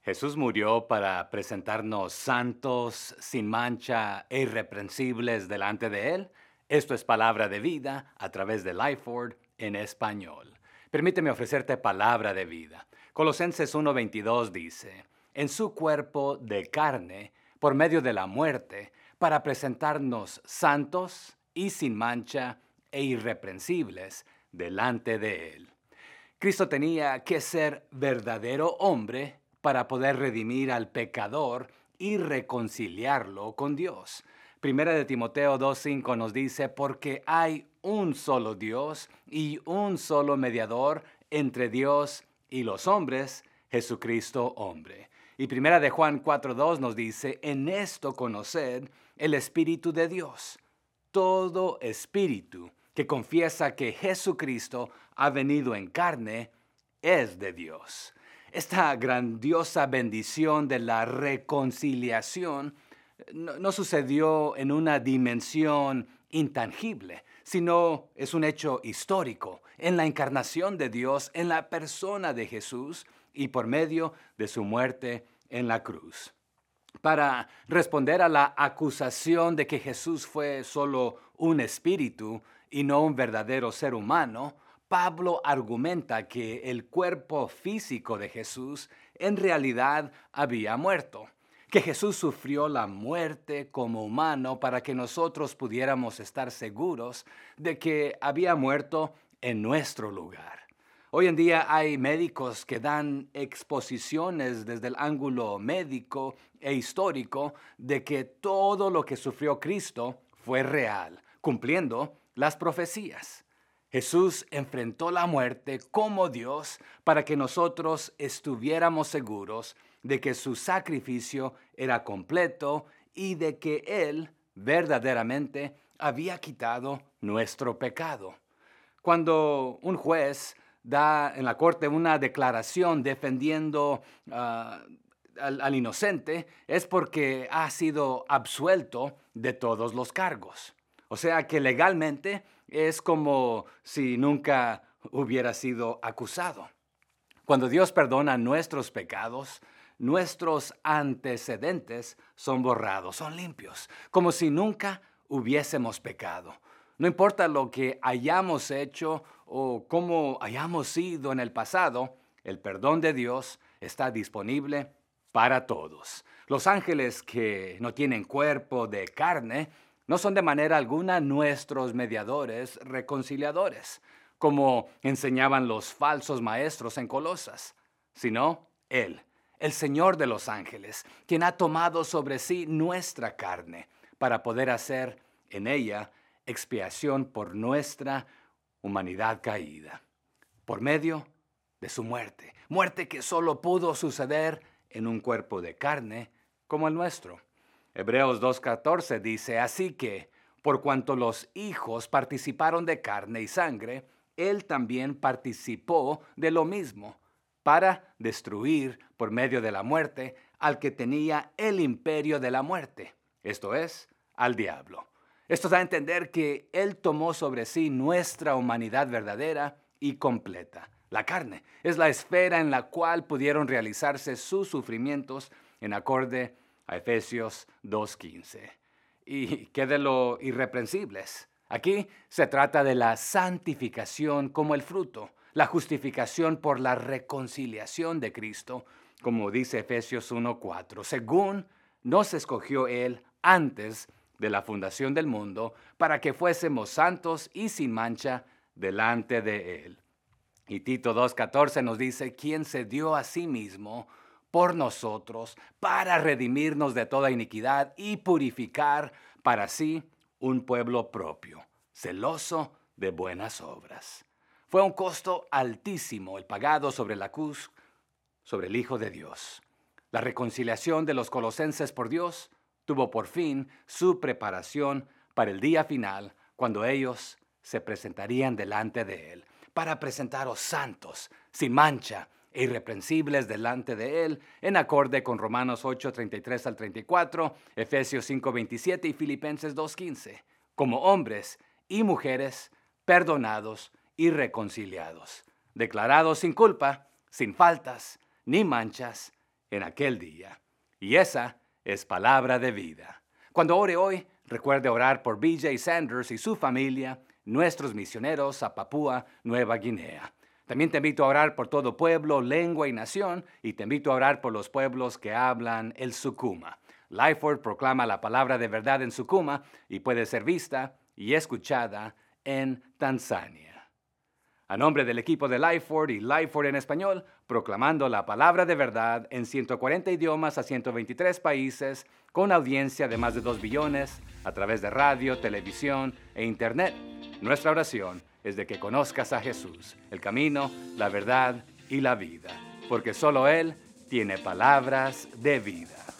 Jesús murió para presentarnos santos, sin mancha e irreprensibles delante de Él. Esto es palabra de vida a través de Lifeword en español. Permíteme ofrecerte palabra de vida. Colosenses 1:22 dice, en su cuerpo de carne, por medio de la muerte, para presentarnos santos y sin mancha e irreprensibles delante de Él. Cristo tenía que ser verdadero hombre para poder redimir al pecador y reconciliarlo con Dios. Primera de Timoteo 2:5 nos dice, porque hay un solo Dios y un solo mediador entre Dios y los hombres, Jesucristo hombre. Y Primera de Juan 4:2 nos dice, en esto conoced el Espíritu de Dios. Todo espíritu que confiesa que Jesucristo ha venido en carne es de Dios. Esta grandiosa bendición de la reconciliación no sucedió en una dimensión intangible, sino es un hecho histórico en la encarnación de Dios, en la persona de Jesús y por medio de su muerte en la cruz. Para responder a la acusación de que Jesús fue solo un espíritu y no un verdadero ser humano, Pablo argumenta que el cuerpo físico de Jesús en realidad había muerto, que Jesús sufrió la muerte como humano para que nosotros pudiéramos estar seguros de que había muerto en nuestro lugar. Hoy en día hay médicos que dan exposiciones desde el ángulo médico e histórico de que todo lo que sufrió Cristo fue real, cumpliendo las profecías. Jesús enfrentó la muerte como Dios para que nosotros estuviéramos seguros de que su sacrificio era completo y de que Él verdaderamente había quitado nuestro pecado. Cuando un juez da en la corte una declaración defendiendo al inocente, es porque ha sido absuelto de todos los cargos. O sea que legalmente es como si nunca hubiera sido acusado. Cuando Dios perdona nuestros pecados, nuestros antecedentes son borrados, son limpios, como si nunca hubiésemos pecado. No importa lo que hayamos hecho o cómo hayamos sido en el pasado, el perdón de Dios está disponible para todos. Los ángeles que no tienen cuerpo de carne no son de manera alguna nuestros mediadores reconciliadores, como enseñaban los falsos maestros en Colosas, sino Él, el Señor de los ángeles, quien ha tomado sobre sí nuestra carne para poder hacer en ella expiación por nuestra humanidad caída, por medio de su muerte, muerte que solo pudo suceder en un cuerpo de carne como el nuestro. Hebreos 2:14 dice, así que, por cuanto los hijos participaron de carne y sangre, Él también participó de lo mismo, para destruir por medio de la muerte al que tenía el imperio de la muerte, esto es, al diablo. Esto da a entender que Él tomó sobre sí nuestra humanidad verdadera y completa. La carne es la esfera en la cual pudieron realizarse sus sufrimientos en acorde a Efesios 2:15. ¿Y qué de lo irreprensibles? Aquí se trata de la santificación como el fruto, la justificación por la reconciliación de Cristo, como dice Efesios 1:4, según nos escogió Él antes de la fundación del mundo, para que fuésemos santos y sin mancha delante de Él. Y Tito 2:14 nos dice, quien se dio a sí mismo por nosotros para redimirnos de toda iniquidad y purificar para sí un pueblo propio, celoso de buenas obras. Fue un costo altísimo el pagado sobre la cruz, sobre el Hijo de Dios. La reconciliación de los colosenses por Dios tuvo por fin su preparación para el día final, cuando ellos se presentarían delante de Él, para presentaros santos, sin mancha e irreprensibles delante de Él, en acorde con Romanos 8:33 al 34, Efesios 5:27 y Filipenses 2:15, como hombres y mujeres perdonados y reconciliados, declarados sin culpa, sin faltas, ni manchas, en aquel día. Y esa es palabra de vida. Cuando ore hoy, recuerde orar por B.J. Sanders y su familia, nuestros misioneros a Papúa Nueva Guinea. También te invito a orar por todo pueblo, lengua y nación, y te invito a orar por los pueblos que hablan el Sukuma. Lifeword proclama la palabra de verdad en Sukuma y puede ser vista y escuchada en Tanzania. A nombre del equipo de Lifeword y Lifeword en español, proclamando la palabra de verdad en 140 idiomas a 123 países, con audiencia de más de 2 billones, a través de radio, televisión e internet. Nuestra oración es de que conozcas a Jesús, el camino, la verdad y la vida, porque solo Él tiene palabras de vida.